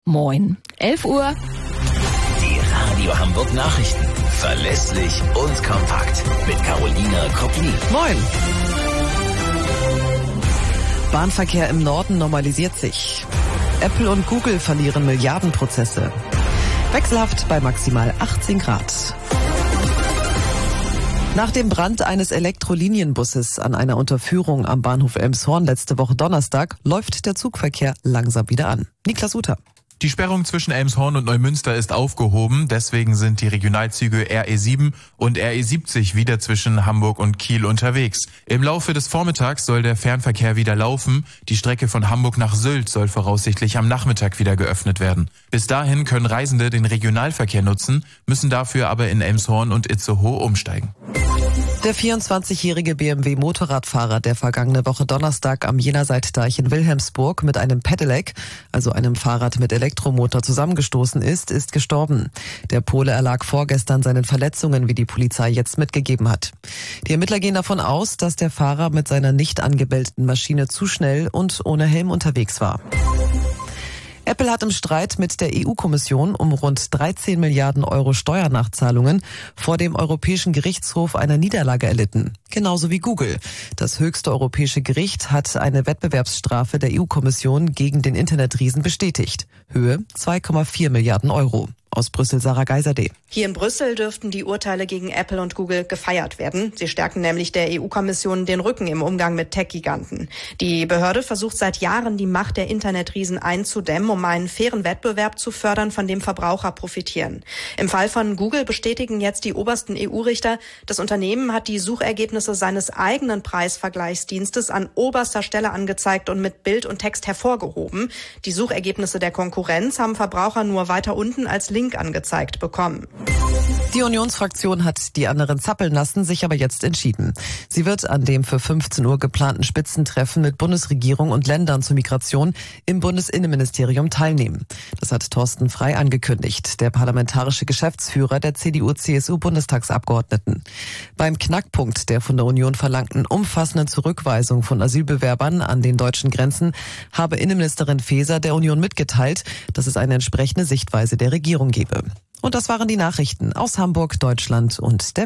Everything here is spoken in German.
Moin. 11 Uhr. Die Radio Hamburg Nachrichten. Verlässlich und kompakt. Mit Carolina Kopplin. Moin. Bahnverkehr im Norden normalisiert sich. Apple und Google verlieren Milliardenprozesse. Wechselhaft bei maximal 18 Grad. Nach dem Brand eines Elektrolinienbusses an einer Unterführung am Bahnhof Elmshorn letzte Woche Donnerstag läuft der Zugverkehr langsam wieder an. Niklas Uter. Die Sperrung zwischen Elmshorn und Neumünster ist aufgehoben. Deswegen sind die Regionalzüge RE7 und RE70 wieder zwischen Hamburg und Kiel unterwegs. Im Laufe des Vormittags soll der Fernverkehr wieder laufen. Die Strecke von Hamburg nach Sylt soll voraussichtlich am Nachmittag wieder geöffnet werden. Bis dahin können Reisende den Regionalverkehr nutzen, müssen dafür aber in Elmshorn und Itzehoe umsteigen. Der 24-jährige BMW-Motorradfahrer, der vergangene Woche Donnerstag am Jenerseitdeich in Wilhelmsburg mit einem Pedelec, also einem Fahrrad mit Elektromotor, zusammengestoßen ist gestorben. Der Pole erlag vorgestern seinen Verletzungen, wie die Polizei jetzt mitgegeben hat. Die Ermittler gehen davon aus, dass der Fahrer mit seiner nicht angebelgten Maschine zu schnell und ohne Helm unterwegs war. Apple hat im Streit mit der EU-Kommission um rund 13 Milliarden Euro Steuernachzahlungen vor dem Europäischen Gerichtshof eine Niederlage erlitten. Genauso wie Google. Das höchste europäische Gericht hat eine Wettbewerbsstrafe der EU-Kommission gegen den Internetriesen bestätigt. Höhe 2,4 Milliarden Euro. Aus Brüssel, Sarah Geiserde. Hier in Brüssel dürften die Urteile gegen Apple und Google gefeiert werden. Sie stärken nämlich der EU-Kommission den Rücken im Umgang mit Tech-Giganten. Die Behörde versucht seit Jahren, die Macht der Internetriesen einzudämmen, um einen fairen Wettbewerb zu fördern, von dem Verbraucher profitieren. Im Fall von Google bestätigen jetzt die obersten EU-Richter, das Unternehmen hat die Suchergebnisse seines eigenen Preisvergleichsdienstes an oberster Stelle angezeigt und mit Bild und Text hervorgehoben. Die Suchergebnisse der Konkurrenz haben Verbraucher nur weiter unten als Link angezeigt bekommen. Die Unionsfraktion hat die anderen zappeln lassen, sich aber jetzt entschieden. Sie wird an dem für 15 Uhr geplanten Spitzentreffen mit Bundesregierung und Ländern zur Migration im Bundesinnenministerium teilnehmen. Das hat Thorsten Frey angekündigt, der parlamentarische Geschäftsführer der CDU-CSU-Bundestagsabgeordneten. Beim Knackpunkt der von der Union verlangten umfassenden Zurückweisung von Asylbewerbern an den deutschen Grenzen habe Innenministerin Faeser der Union mitgeteilt, dass es eine entsprechende Sichtweise der Regierung gebe. Und das waren die Nachrichten aus Hamburg, Deutschland und der